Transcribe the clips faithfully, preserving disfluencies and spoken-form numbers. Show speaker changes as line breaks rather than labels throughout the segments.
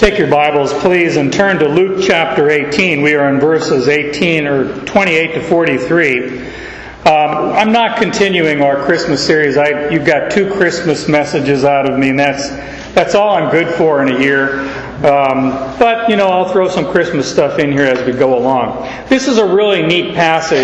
Take your Bibles, please, and turn to Luke chapter eighteen. We are in verses eighteen or twenty-eight to forty-three. Um, I'm not continuing our Christmas series. I, you've got two Christmas messages out of me, and that's that's all I'm good for in a year. Um, but you know, I'll throw some Christmas stuff in here as we go along. This is a really neat passage,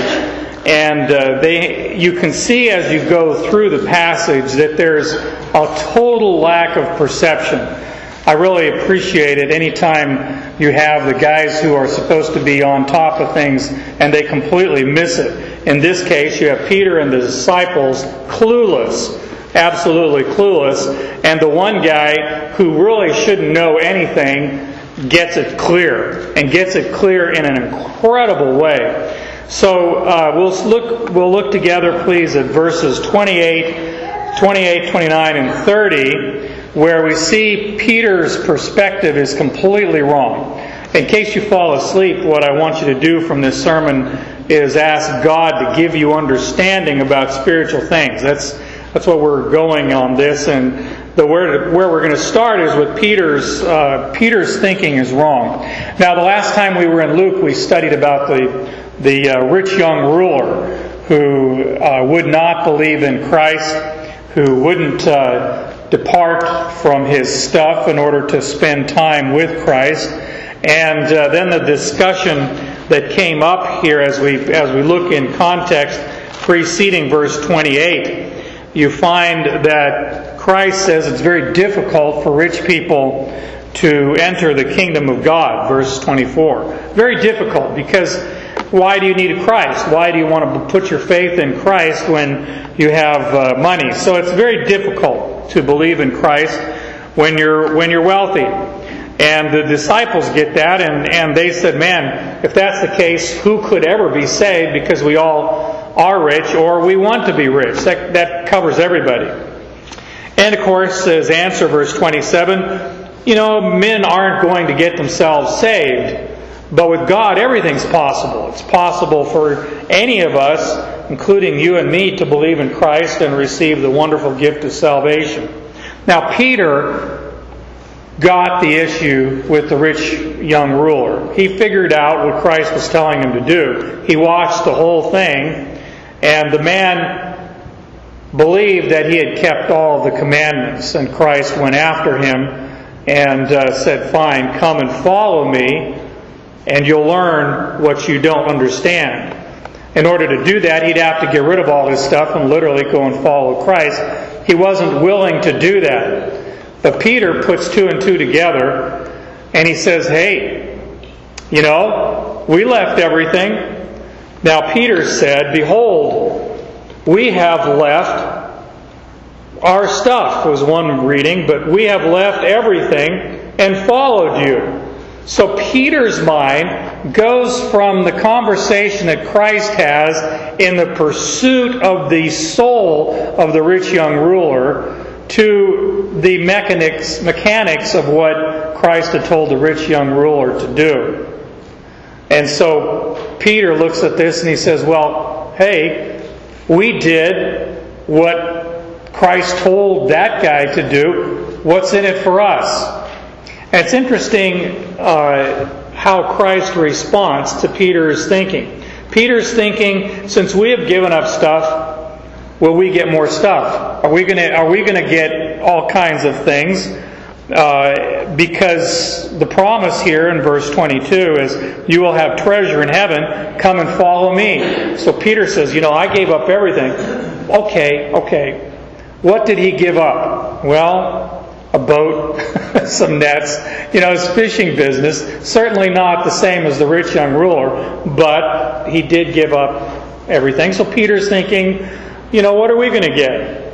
and uh, they you can see as you go through the passage that there's a total lack of perception. I really appreciate it anytime you have the guys who are supposed to be on top of things and they completely miss it. In this case, you have Peter and the disciples clueless, absolutely clueless, and the one guy who really shouldn't know anything gets it clear, and gets it clear in an incredible way. So uh, we'll look we'll look together, please, at verses twenty-eight, twenty-eight, twenty-nine, and thirty, where we see Peter's perspective is completely wrong. In case you fall asleep, what I want you to do from this sermon is ask God to give you understanding about spiritual things. That's that's what we're going on this, and the where where we're going to start is with Peter's uh, Peter's thinking is wrong. Now, the last time we were in Luke, we studied about the the uh, rich young ruler who uh, would not believe in Christ, who wouldn't Uh, depart from his stuff in order to spend time with Christ. And uh, then the discussion that came up here as we as we look in context preceding verse twenty-eight, you find that Christ says it's very difficult for rich people to enter the kingdom of God, verse twenty-four. Very difficult, because why do you need Christ? Why do you want to put your faith in Christ when you have uh, money? So it's very difficult to believe in Christ when you're when you're wealthy. And the disciples get that, and, and they said, man, if that's the case, who could ever be saved, because we all are rich or we want to be rich? That, that covers everybody. And of course, his answer, verse twenty-seven, you know, men aren't going to get themselves saved. But with God, everything's possible. It's possible for any of us, including you and me, to believe in Christ and receive the wonderful gift of salvation. Now, Peter got the issue with the rich young ruler. He figured out what Christ was telling him to do. He watched the whole thing, and the man believed that he had kept all of the commandments, and Christ went after him and uh, said, fine, come and follow me, and you'll learn what you don't understand. In order to do that, he'd have to get rid of all his stuff and literally go and follow Christ. He wasn't willing to do that. But Peter puts two and two together, and he says, hey, you know, we left everything. Now Peter said, behold, we have left our stuff, was one reading, but we have left everything and followed you. So Peter's mind goes from the conversation that Christ has in the pursuit of the soul of the rich young ruler to the mechanics, mechanics of what Christ had told the rich young ruler to do. And so Peter looks at this and he says, well, hey, we did what Christ told that guy to do. What's in it for us? And it's interesting uh, how Christ responds to Peter's thinking. Peter's thinking, since we have given up stuff, will we get more stuff? Are we going to are we going to get all kinds of things? Uh, because the promise here in verse twenty-two is, you will have treasure in heaven, come and follow me. So Peter says, you know, I gave up everything. Okay, okay. What did he give up? Well, a boat, some nets, you know, his fishing business. Certainly not the same as the rich young ruler, but he did give up everything. So Peter's thinking, you know, what are we going to get?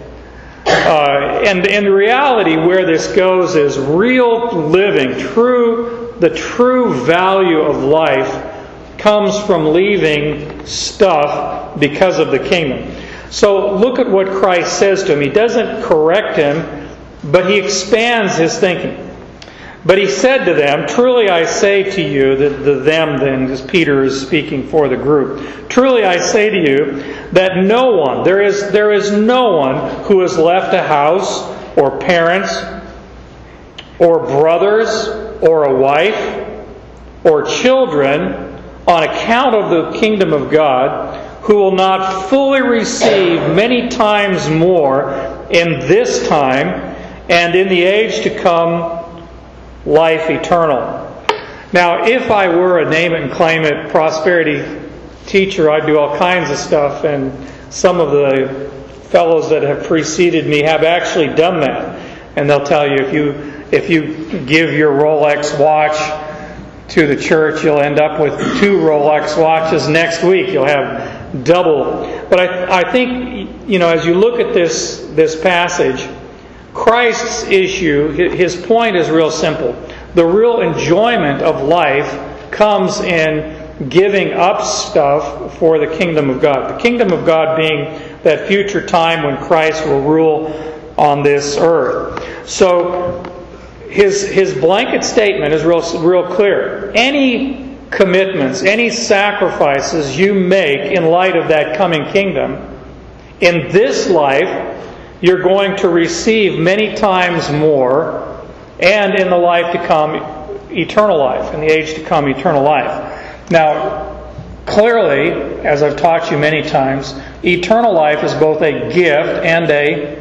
Uh, and in reality, where this goes is real living, true, the true value of life comes from leaving stuff because of the kingdom. So look at what Christ says to him. He doesn't correct him, but he expands his thinking. But he said to them, truly I say to you, that the them then, as Peter is speaking for the group, truly I say to you that no one, there is there is no one who has left a house or parents or brothers or a wife or children on account of the kingdom of God, who will not fully receive many times more in this time and in the age to come life eternal. Now, if I were a name it and claim it prosperity teacher, I'd do all kinds of stuff, and some of the fellows that have preceded me have actually done that. And they'll tell you if you if you give your Rolex watch to the church, you'll end up with two Rolex watches next week. You'll have double. But I, I think, you know, as you look at this this passage, Christ's issue, his point is real simple. The real enjoyment of life comes in giving up stuff for the kingdom of God. The kingdom of God being that future time when Christ will rule on this earth. So his his blanket statement is real real clear. Any commitments, any sacrifices you make in light of that coming kingdom, in this life, you're going to receive many times more, and in the life to come, eternal life, in the age to come, eternal life. Now, clearly, as I've taught you many times, eternal life is both a gift and a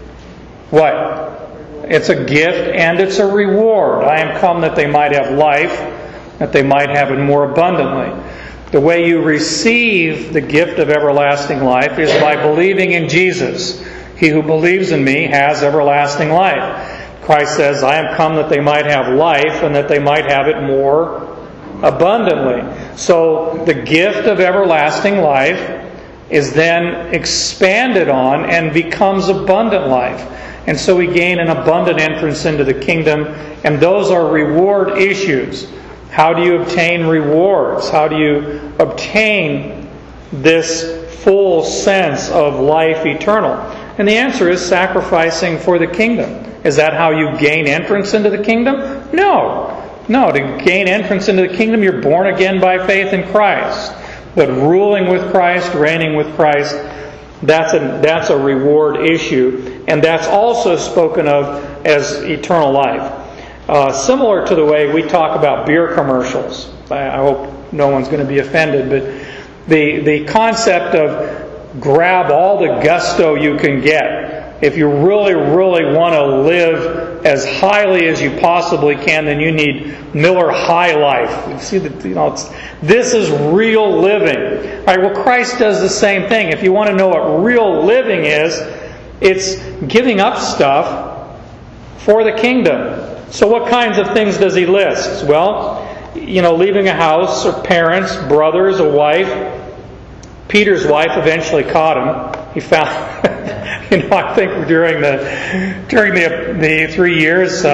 what? It's a gift and it's a reward. I am come that they might have life, that they might have it more abundantly. The way you receive the gift of everlasting life is by believing in Jesus. He who believes in me has everlasting life. Christ says, I am come that they might have life and that they might have it more abundantly. So the gift of everlasting life is then expanded on and becomes abundant life. And so we gain an abundant entrance into the kingdom, and those are reward issues. How do you obtain rewards? How do you obtain this full sense of life eternal? And the answer is sacrificing for the kingdom. Is that how you gain entrance into the kingdom? No. No, to gain entrance into the kingdom, you're born again by faith in Christ. But ruling with Christ, reigning with Christ, that's a, that's a reward issue. And that's also spoken of as eternal life. Uh, similar to the way we talk about beer commercials. I, I hope no one's going to be offended, but the, the concept of grab all the gusto you can get. If you really, really want to live as highly as you possibly can, then you need Miller High Life. You see that, you know, it's, this is real living. All right, well, Christ does the same thing. If you want to know what real living is, it's giving up stuff for the kingdom. So what kinds of things does he list? Well, you know, leaving a house or parents, brothers, a wife. Peter's wife eventually caught him. He found, you know, I think during the during the the three years,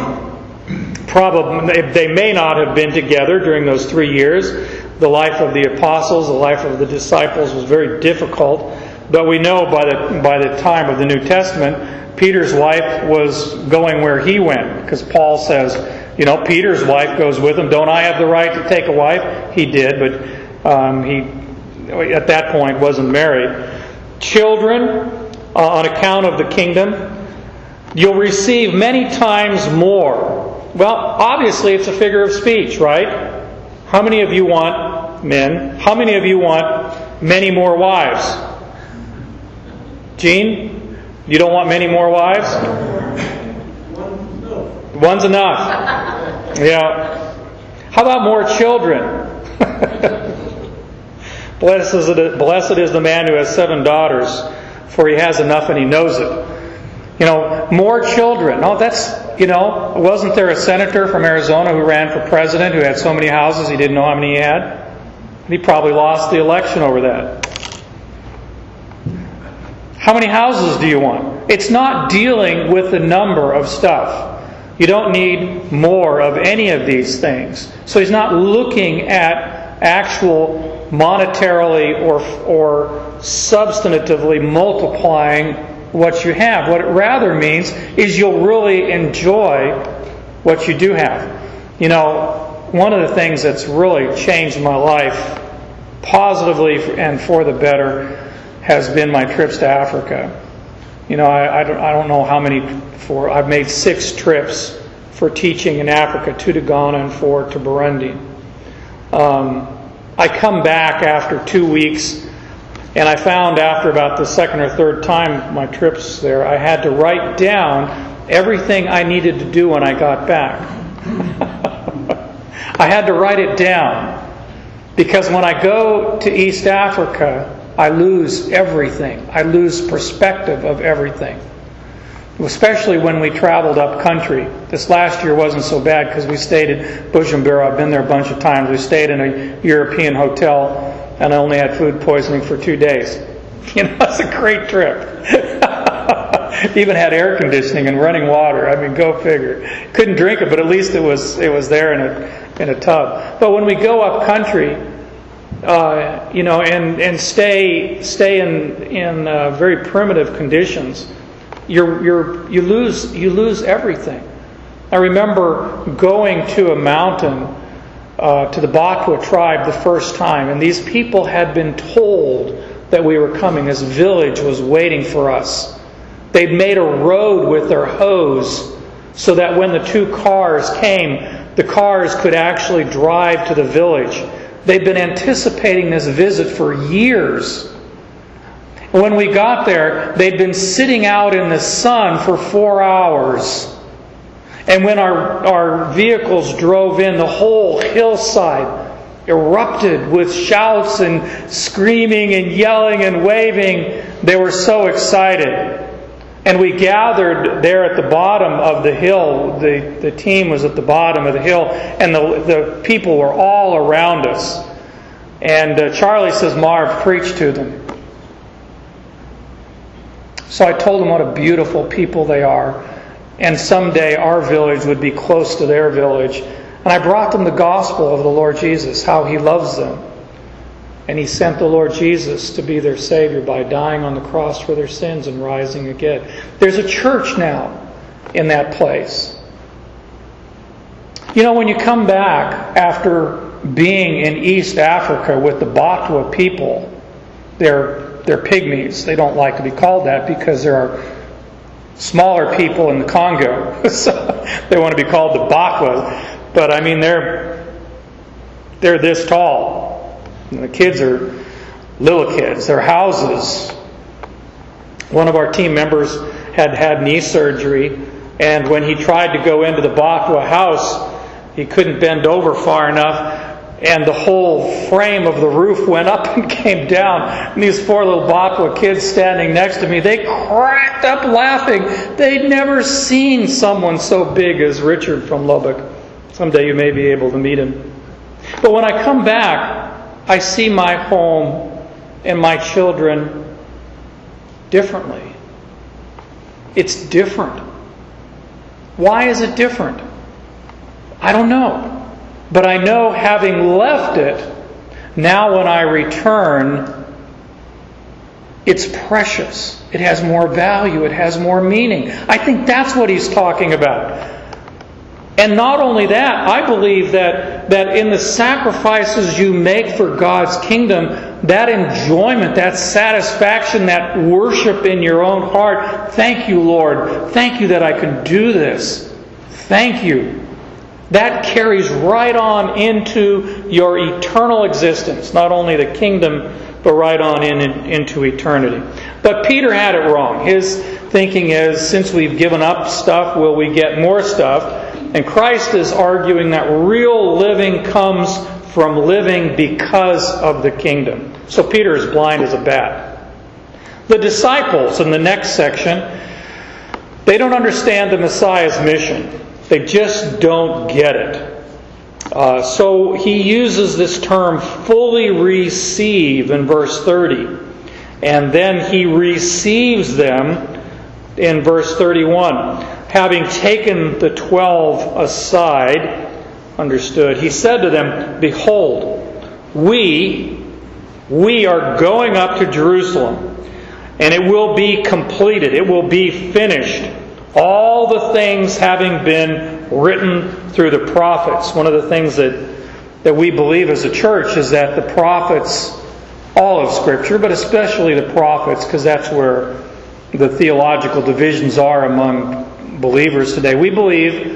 um, probably they may not have been together during those three years. The life of the apostles, the life of the disciples was very difficult. But we know by the by the time of the New Testament, Peter's wife was going where he went, because Paul says, you know, Peter's wife goes with him. Don't I have the right to take a wife? He did, but um, he at that point wasn't married. Children, uh, on account of the kingdom, you'll receive many times more. Well, obviously it's a figure of speech, right? How many of you want, men, how many of you want many more wives? Gene, you don't want many more wives? One's enough. Yeah. How about more children? Blessed is, it, blessed is the man who has seven daughters, for he has enough and he knows it. You know, more children. Oh, that's, you know, wasn't there a senator from Arizona who ran for president who had so many houses he didn't know how many he had? He probably lost the election over that. How many houses do you want? It's not dealing with the number of stuff. You don't need more of any of these things. So he's not looking at actual monetarily or or substantively multiplying what you have. What it rather means is you'll really enjoy what you do have. You know, one of the things that's really changed my life positively and for the better has been my trips to Africa. You know, I, I, don't, I don't know how many, for I've made six trips for teaching in Africa, two to Ghana and four to Burundi. Um, I come back after two weeks, and I found after about the second or third time my trips there, I had to write down everything I needed to do when I got back. I had to write it down, because when I go to East Africa, I lose everything. I lose perspective of everything. Especially when we traveled up country. This last year wasn't so bad because we stayed at Bujumbura. I've been there a bunch of times. We stayed in a European hotel, and I only had food poisoning for two days. You know, it's a great trip. Even had air conditioning and running water. I mean, go figure. Couldn't drink it, but at least it was it was there in a in a tub. But when we go up country, uh, you know, and and stay stay in in uh, very primitive conditions, you're you're you lose you lose everything. I remember going to a mountain uh, to the Batwa tribe the first time, and these people had been told that we were coming. This village was waiting for us. They'd made a road with their hose so that when the two cars came, the cars could actually drive to the village. They'd been anticipating this visit for years. When we got there, they'd been sitting out in the sun for four hours. And when our, our vehicles drove in, the whole hillside erupted with shouts and screaming and yelling and waving. They were so excited. And we gathered there at the bottom of the hill. The, the team was at the bottom of the hill, and the, the people were all around us. And uh, Charlie says Marv preached to them. So I told them what a beautiful people they are. And someday our village would be close to their village. And I brought them the gospel of the Lord Jesus, how He loves them. And He sent the Lord Jesus to be their Savior by dying on the cross for their sins and rising again. There's a church now in that place. You know, when you come back after being in East Africa with the Batwa people, they're, they're pygmies. They don't like to be called that because there are smaller people in the Congo. So they want to be called the Batwa. But I mean, they're they're this tall. And the kids are little kids. Their houses. One of our team members had had knee surgery, and when he tried to go into the Batwa house, he couldn't bend over far enough, and the whole frame of the roof went up and came down. And these four little Batwa kids standing next to me, they cracked up laughing. They'd never seen someone so big as Richard from Lubbock. Someday you may be able to meet him. But when I come back, I see my home and my children differently. It's different. Why is it different? I don't know. But I know, having left it, now when I return, it's precious. It has more value. It has more meaning. I think that's what he's talking about. And not only that, I believe that, that in the sacrifices you make for God's kingdom, that enjoyment, that satisfaction, that worship in your own heart, thank you, Lord. Thank you that I can do this. Thank you. That carries right on into your eternal existence. Not only the kingdom, but right on in, in into eternity. But Peter had it wrong. His thinking is, since we've given up stuff, will we get more stuff? And Christ is arguing that real living comes from living because of the kingdom. So Peter is blind as a bat. The disciples in the next section, they don't understand the Messiah's mission. They just don't get it. Uh, so he uses this term, fully receive, in verse thirty. And then he receives them in verse thirty-one. Having taken the twelve aside, understood, he said to them, Behold, we, we are going up to Jerusalem, and it will be completed, it will be finished, all the things having been written through the prophets. One of the things that, that we believe as a church is that the prophets, all of Scripture, but especially the prophets, because that's where the theological divisions are among believers today. We believe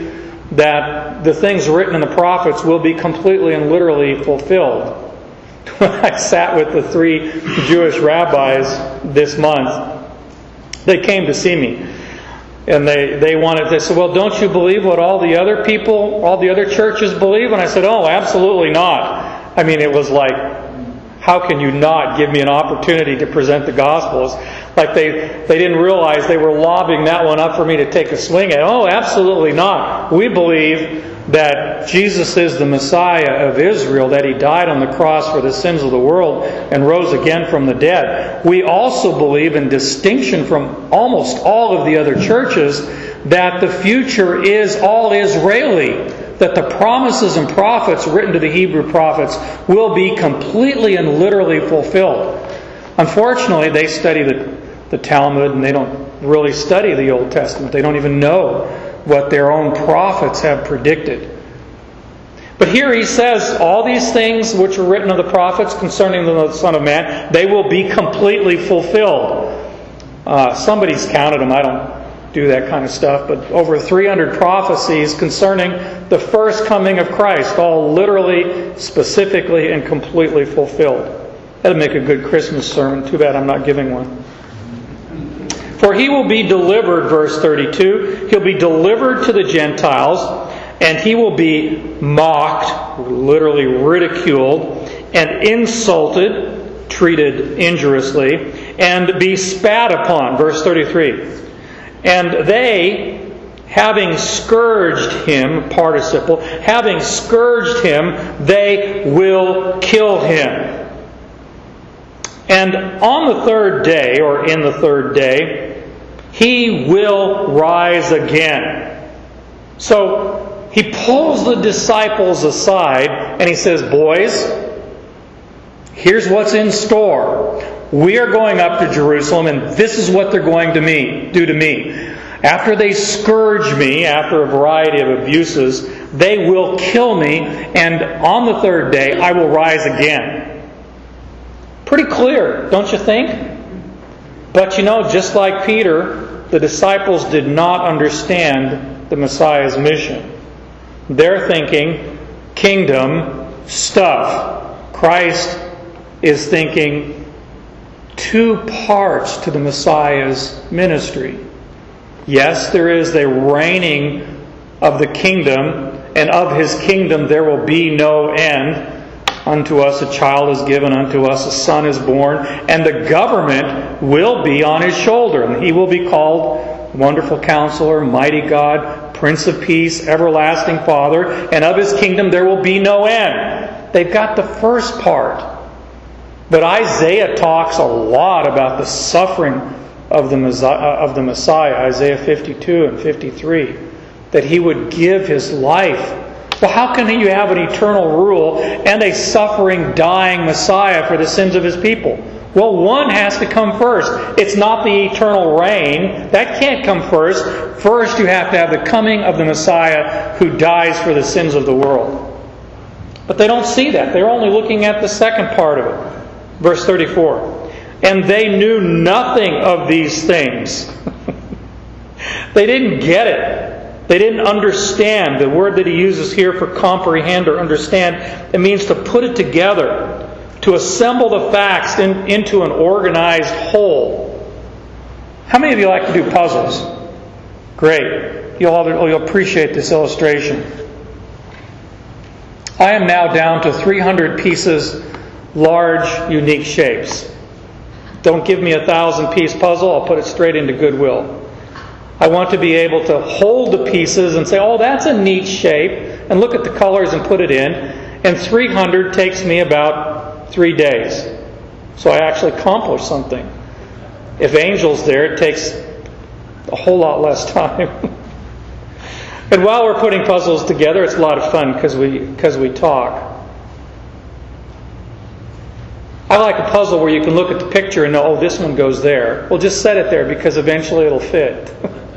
that the things written in the prophets will be completely and literally fulfilled. When I sat with the three Jewish rabbis this month, they came to see me. And they, they wanted, they said, well, don't you believe what all the other people, all the other churches believe? And I said, oh, absolutely not. I mean, it was like, how can you not give me an opportunity to present the Gospels? Like they, they didn't realize they were lobbing that one up for me to take a swing at. Oh, absolutely not. We believe that Jesus is the Messiah of Israel, that He died on the cross for the sins of the world and rose again from the dead. We also believe, in distinction from almost all of the other churches, that the future is all Israeli, that the promises and prophets written to the Hebrew prophets will be completely and literally fulfilled. Unfortunately, they study the, the Talmud and they don't really study the Old Testament. They don't even know what their own prophets have predicted. But here he says, all these things which are written of the prophets concerning the Son of Man, they will be completely fulfilled. Uh, somebody's counted them. I don't do that kind of stuff. But over three hundred prophecies concerning the first coming of Christ, all literally, specifically, and completely fulfilled. That'd make a good Christmas sermon. Too bad I'm not giving one. For He will be delivered, verse thirty-two, He'll be delivered to the Gentiles, and He will be mocked, literally ridiculed, and insulted, treated injuriously, and be spat upon, verse thirty-three. And they, having scourged Him, participle, having scourged Him, they will kill Him. And on the third day, or in the third day, He will rise again. So He pulls the disciples aside and He says, boys, here's what's in store. We are going up to Jerusalem and this is what they're going to me, do to me. After they scourge me, after a variety of abuses, they will kill me, and on the third day I will rise again. Pretty clear, don't you think? But you know, just like Peter, the disciples did not understand the Messiah's mission. They're thinking kingdom stuff. Christ is thinking two parts to the Messiah's ministry. Yes, there is a reigning of the kingdom, and of His kingdom there will be no end. Unto us a child is given, unto us a son is born, and the government will be on His shoulder, and He will be called Wonderful Counselor, Mighty God, Prince of Peace, Everlasting Father, and of His kingdom there will be no end. They've got the first part. But Isaiah talks a lot about the suffering of the Messiah, of the Messiah, Isaiah fifty-two and fifty-three, that He would give His life. Well, how can you have an eternal rule and a suffering, dying Messiah for the sins of His people? Well, one has to come first. It's not the eternal reign. That can't come first. First, you have to have the coming of the Messiah who dies for the sins of the world. But they don't see that. They're only looking at the second part of it. Verse thirty-four. And they knew nothing of these things. They didn't get it. They didn't understand. The word that he uses here for comprehend or understand, it means to put it together, to assemble the facts in, into an organized whole. How many of you like to do puzzles? Great. You'll, you'll appreciate this illustration. I am now down to three hundred pieces, large, unique shapes. Don't give me a thousand-piece puzzle. I'll put it straight into Goodwill. I want to be able to hold the pieces and say, oh, that's a neat shape, and look at the colors and put it in. And three hundred takes me about three days. So I actually accomplished something. If Angel's there, it takes a whole lot less time. And while we're putting puzzles together, it's a lot of fun because we, because we talk. I like a puzzle where you can look at the picture and know, oh, this one goes there. Well, just set it there because eventually it'll fit.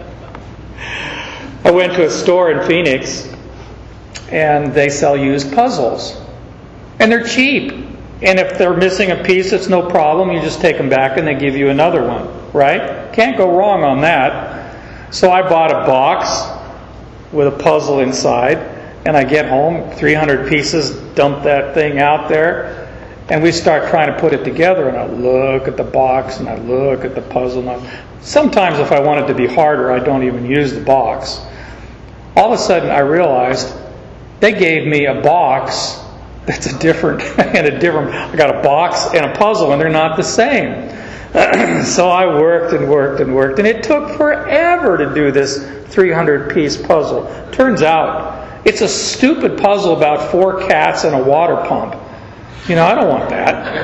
I went to a store in Phoenix and they sell used puzzles. And they're cheap. And if they're missing a piece, it's no problem. You just take them back and they give you another one. Right? Can't go wrong on that. So I bought a box with a puzzle inside. And I get home, three hundred pieces, dump that thing out there, and we start trying to put it together. And I look at the box, and I look at the puzzle. And I, sometimes if I want it to be harder, I don't even use the box. All of a sudden, I realized they gave me a box that's a different, and a different, I got a box and a puzzle, and they're not the same. So I worked and worked and worked, and it took forever to do this three hundred piece puzzle. Turns out, it's a stupid puzzle about four cats and a water pump. You know, I don't want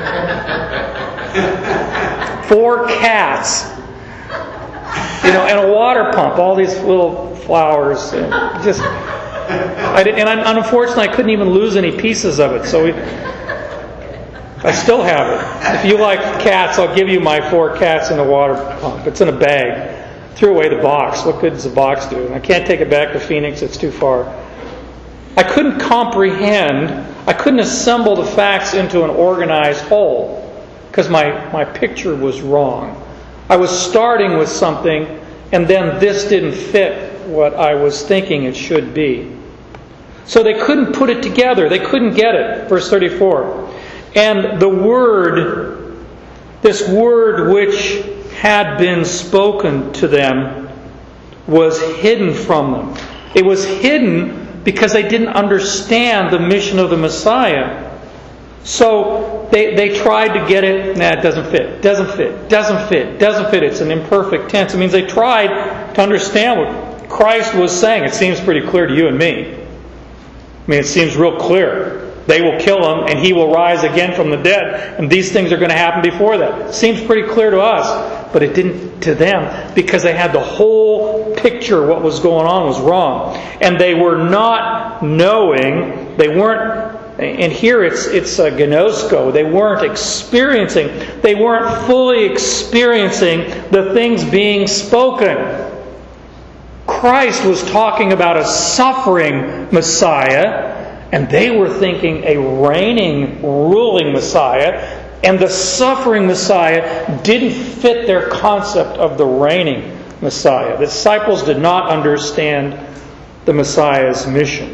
that. Four cats. You know, and a water pump. All these little flowers. And just, I did, and I, unfortunately, I couldn't even lose any pieces of it. So we, I still have it. If you like cats, I'll give you my four cats and a water pump. It's in a bag. Threw away the box. What good does the box do? And I can't take it back to Phoenix. It's too far. I couldn't comprehend, I couldn't assemble the facts into an organized whole because my, my picture was wrong. I was starting with something, and then this didn't fit what I was thinking it should be. So they couldn't put it together. They couldn't get it. Verse thirty-four. And the word, this word which had been spoken to them, was hidden from them. It was hidden because they didn't understand the mission of the Messiah. So they, they tried to get it. Nah, it doesn't fit. Doesn't fit. Doesn't fit. Doesn't fit. It's an imperfect tense. It means they tried to understand what Christ was saying. It seems pretty clear to you and me. I mean, it seems real clear. They will kill him, and he will rise again from the dead. And these things are going to happen before that. It seems pretty clear to us, but it didn't to them because they had the whole picture. What was going on was wrong. And they were not knowing, they weren't, and here it's it's a gnosko, they weren't experiencing, they weren't fully experiencing the things being spoken. Christ was talking about a suffering Messiah, and they were thinking a reigning, ruling Messiah, and the suffering Messiah didn't fit their concept of the reigning Messiah. The disciples did not understand the Messiah's mission.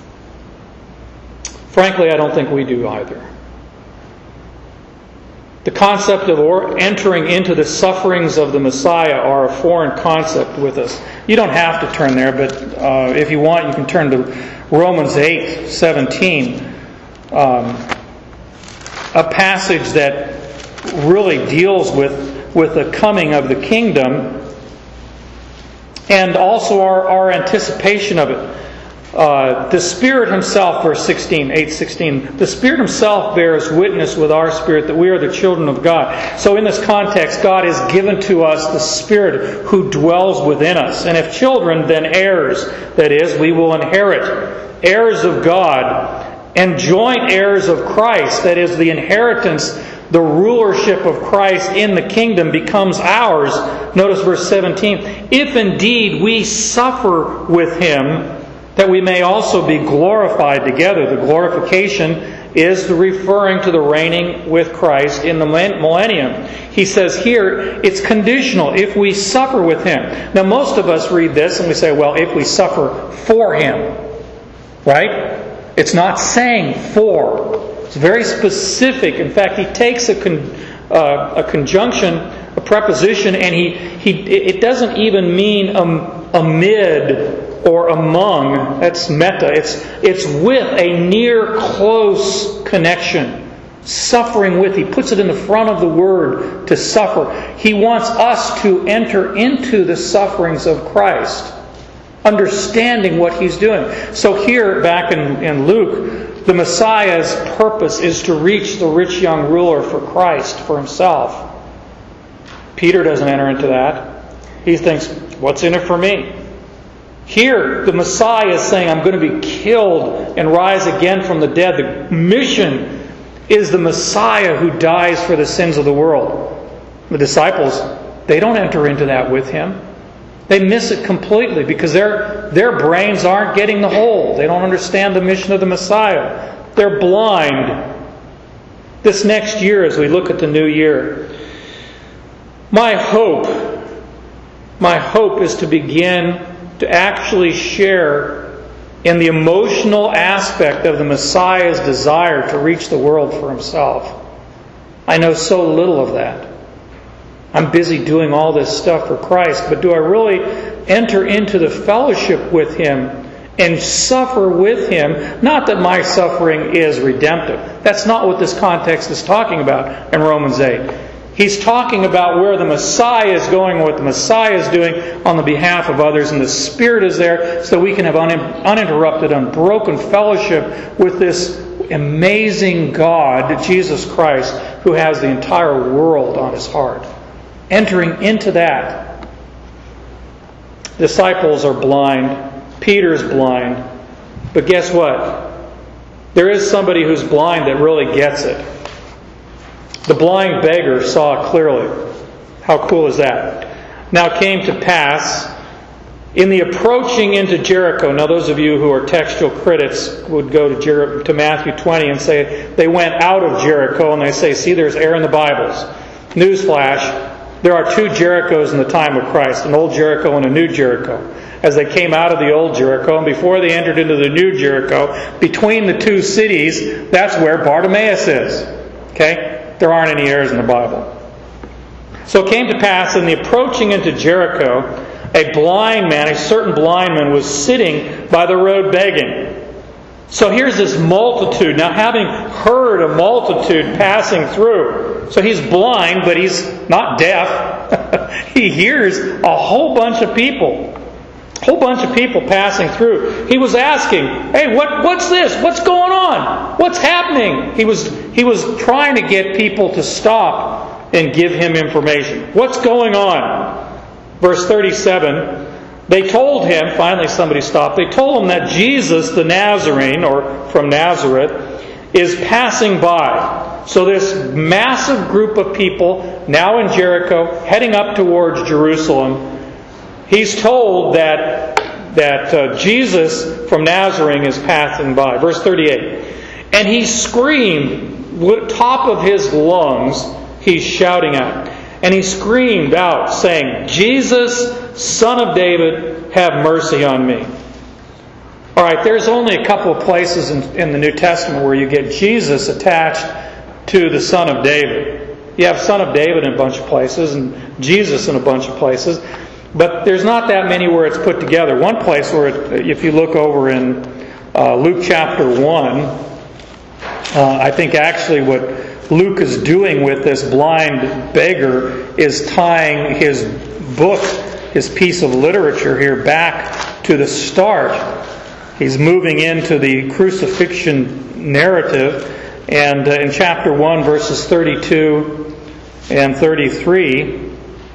Frankly, I don't think we do either. The concept of entering into the sufferings of the Messiah are a foreign concept with us. You don't have to turn there, but uh, if you want, you can turn to Romans eight seventeen, um, a passage that really deals with, with the coming of the kingdom and also our, our anticipation of it. Uh, the Spirit Himself, verse sixteen, eight sixteen, the Spirit Himself bears witness with our spirit that we are the children of God. So in this context, God has given to us the Spirit who dwells within us. And if children, then heirs. That is, we will inherit. Heirs of God and joint heirs of Christ. That is, the inheritance, the rulership of Christ in the kingdom becomes ours. Notice verse seventeen. If indeed we suffer with Him, that we may also be glorified together. The glorification is the referring to the reigning with Christ in the millennium. He says here, it's conditional, if we suffer with Him. Now most of us read this and we say, well, if we suffer for Him. Right? It's not saying for. It's very specific. In fact, he takes a, con, uh, a conjunction, a preposition, and he, he it doesn't even mean um, amid or among. That's meta. It's it's with a near close connection. Suffering with. He puts it in the front of the word, to suffer. He wants us to enter into the sufferings of Christ, understanding what He's doing. So here, back in, in Luke, the Messiah's purpose is to reach the rich young ruler for Christ, for Himself. Peter doesn't enter into that. He thinks, what's in it for me? Here, the Messiah is saying, I'm going to be killed and rise again from the dead. The mission is the Messiah who dies for the sins of the world. The disciples, they don't enter into that with Him. They miss it completely because their, their brains aren't getting the whole. They don't understand the mission of the Messiah. They're blind. This next year, as we look at the new year, my hope, my hope is to begin to actually share in the emotional aspect of the Messiah's desire to reach the world for himself. I know so little of that. I'm busy doing all this stuff for Christ, but do I really enter into the fellowship with him and suffer with him? Not that my suffering is redemptive. That's not what this context is talking about in Romans eight. He's talking about where the Messiah is going, what the Messiah is doing on the behalf of others, and the Spirit is there so we can have uninterrupted, unbroken fellowship with this amazing God, Jesus Christ, who has the entire world on his heart. Entering into that. Disciples are blind. Peter's blind. But guess what? There is somebody who's blind that really gets it. The blind beggar saw clearly. How cool is that? Now it came to pass, in the approaching into Jericho, now those of you who are textual critics would go to, Jer- to Matthew twenty and say they went out of Jericho, and they say, see, there's error in the Bibles. Newsflash, there are two Jerichos in the time of Christ, an old Jericho and a new Jericho. As they came out of the old Jericho, and before they entered into the new Jericho, between the two cities, that's where Bartimaeus is. Okay? There aren't any errors in the Bible. So it came to pass, in the approaching into Jericho, a blind man, a certain blind man, was sitting by the road begging. So here's this multitude. Now, having heard a multitude passing through, so he's blind, but he's not deaf. He hears a whole bunch of people. A whole bunch of people passing through. He was asking, hey, what, what's this? What's going on? What's happening? He was, he was trying to get people to stop and give him information. What's going on? Verse thirty-seven, they told him, finally somebody stopped, they told him that Jesus the Nazarene, or from Nazareth, is passing by. So this massive group of people, now in Jericho, heading up towards Jerusalem, he's told that, that uh, Jesus from Nazarene is passing by. Verse thirty-eight, and he screamed, with top of his lungs, he's shouting out. And he screamed out, saying, Jesus, Son of David, have mercy on me. All right, there's only a couple of places in, in the New Testament where you get Jesus attached to the Son of David. You have Son of David in a bunch of places and Jesus in a bunch of places. But there's not that many where it's put together. One place where, it, if you look over in uh, Luke chapter one, uh, I think actually what Luke is doing with this blind beggar is tying his book, his piece of literature here, back to the start. He's moving into the crucifixion narrative. And uh, in chapter one, verses thirty-two and thirty-three,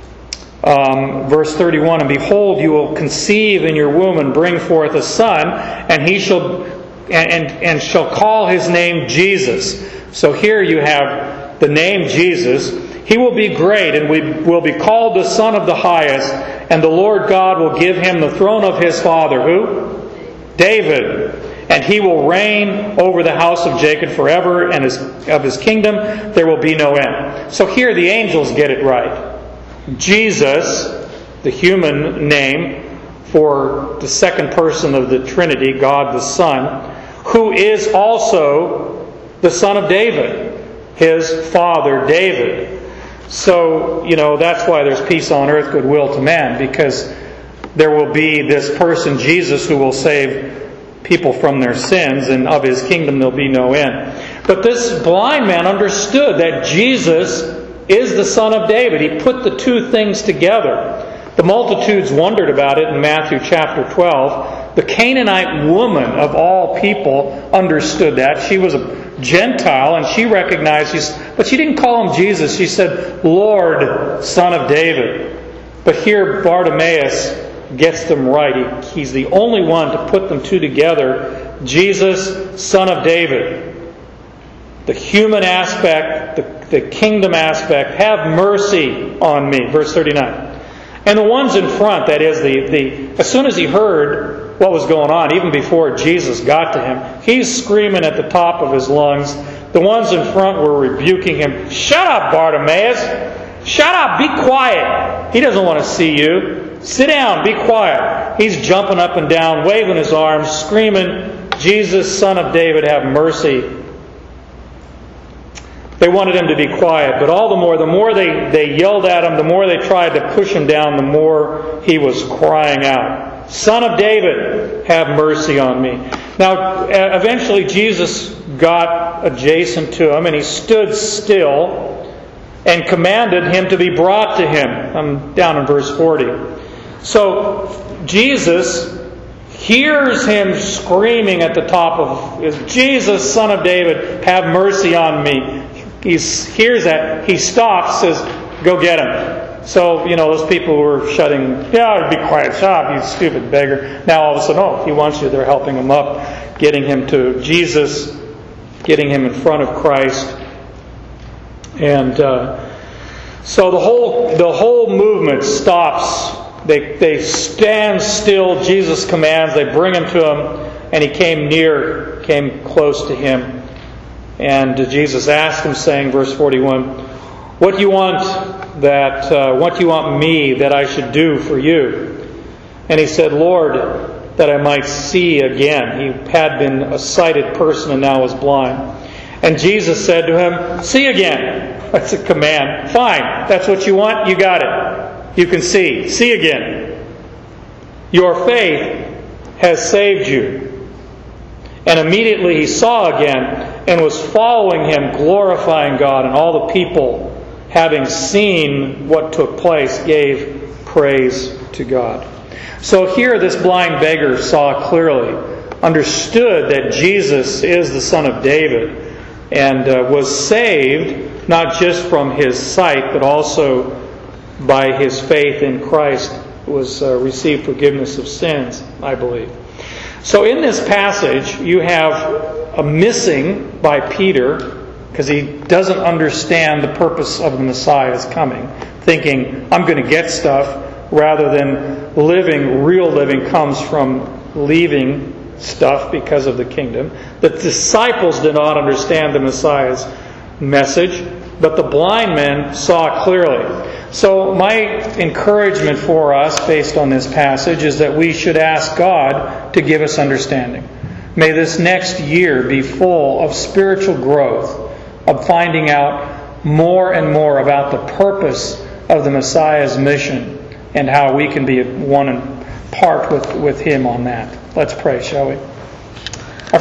um, verse thirty-one, and behold, you will conceive in your womb and bring forth a son, and he shall and, and, and shall call his name Jesus. So here you have the name Jesus. He will be great and we will be called the Son of the Highest, and the Lord God will give him the throne of his father. Who? David. And he will reign over the house of Jacob forever, and his, of his kingdom there will be no end. So here the angels get it right. Jesus, the human name for the second person of the Trinity, God the Son, who is also the son of David, his father David. So, you know, that's why there's peace on earth, goodwill to man, because there will be this person, Jesus, who will save people from their sins, and of his kingdom there'll be no end. But this blind man understood that Jesus is the Son of David. He put the two things together. The multitudes wondered about it in Matthew chapter twelve. The Canaanite woman of all people understood that. She was a Gentile, and she recognized, she's, but she didn't call him Jesus. She said, Lord, Son of David. But here Bartimaeus gets them right. He, he's the only one to put them two together. Jesus, Son of David. The human aspect, the, the kingdom aspect. Have mercy on me. Verse thirty-nine. And the ones in front, that is, the, the as soon as he heard what was going on, even before Jesus got to him, he's screaming at the top of his lungs. The ones in front were rebuking him. Shut up, Bartimaeus! Shut up! Be quiet! He doesn't want to see you. Sit down, be quiet. He's jumping up and down, waving his arms, screaming, Jesus, Son of David, have mercy. They wanted him to be quiet, but all the more, the more they, they yelled at him, the more they tried to push him down, the more he was crying out, Son of David, have mercy on me. Now, eventually Jesus got adjacent to him, and he stood still and commanded him to be brought to him. I'm down in verse forty. So, Jesus hears him screaming at the top of his, Jesus, Son of David, have mercy on me. He hears that. He stops, says, go get him. So, you know, those people were shutting, yeah, be quiet, shut up, you stupid beggar. Now all of a sudden, oh, he wants you. They're helping him up, getting him to Jesus, getting him in front of Christ. And uh, so the whole the whole movement stops. They, they stand still. Jesus commands. They bring him to him. And he came near, came close to him. And Jesus asked him, saying, verse forty-one, What do you want that? Uh, what do you want me that I should do for you? And he said, Lord, that I might see again. He had been a sighted person and now was blind. And Jesus said to him, See again. That's a command. Fine. That's what you want. You got it. You can see. See again. Your faith has saved you. And immediately he saw again and was following him, glorifying God. And all the people, having seen what took place, gave praise to God. So here this blind beggar saw clearly, understood that Jesus is the Son of David, and uh, was saved not just from his sight, but also by his faith in Christ, was uh, received forgiveness of sins, I believe. So in this passage, you have a missing by Peter, because he doesn't understand the purpose of the Messiah's coming, thinking, I'm going to get stuff, rather than living, real living comes from leaving stuff because of the kingdom. The disciples did not understand the Messiah's message, but the blind men saw clearly. So my encouragement for us, based on this passage, is that we should ask God to give us understanding. May this next year be full of spiritual growth, of finding out more and more about the purpose of the Messiah's mission and how we can be one and part with, with Him on that. Let's pray, shall we?